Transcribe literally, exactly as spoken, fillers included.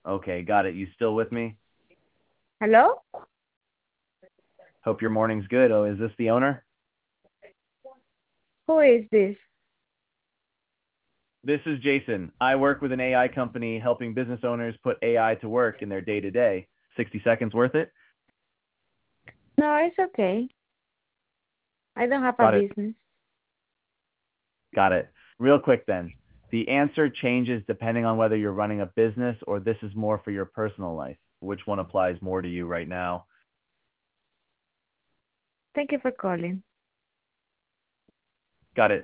Okay, got it. You still with me? Hello? Hope your morning's good. Oh, is this the owner? Who is this? This is Jason. I work with an A I company helping business owners put A I to work in their day to day. sixty seconds worth it? No, it's okay. I don't have a Got it. business. Got it. Real quick then. The answer changes depending on whether you're running a business or this is more for your personal life. Which one applies more to you right now? Thank you for calling. Got it.